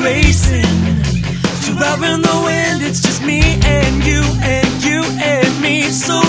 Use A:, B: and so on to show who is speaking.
A: racing. Too out in the wind, it's just me and you and you and me. So